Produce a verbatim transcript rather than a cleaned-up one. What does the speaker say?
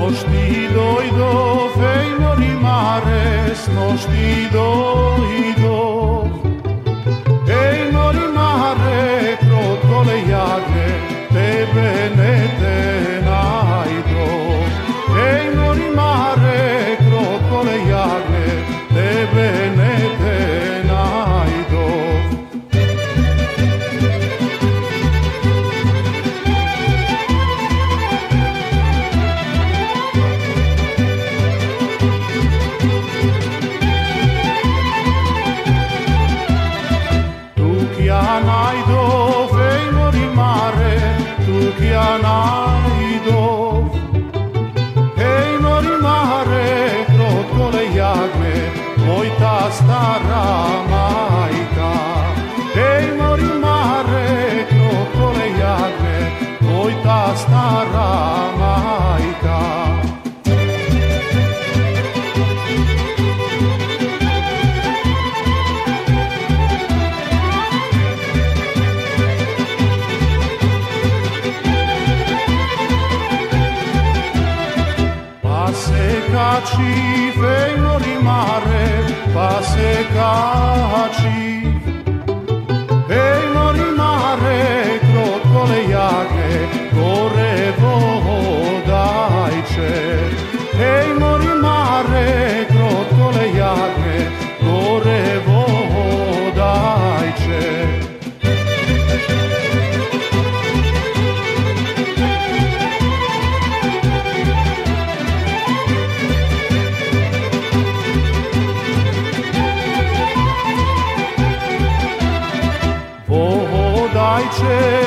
Snostido i do, fei mare, snostido i do. Ei mori mare, crotole jagne, tebe ne te najdo. Ei mori mare, crotole jagne, tebe ne te najdo. Najdo, fei mori mare, tu chi najdo. Hej mori mare, crotole jagne, moj ta stara majka. Hej mori mare, crotole jagne, moj ta stara majka. Se caci, fei mori mare, pa se caci. Fei mori mare, crotole jagne, gore vodajče. Fei mori mare, crotole jagne, gore vodajče. Vodajče,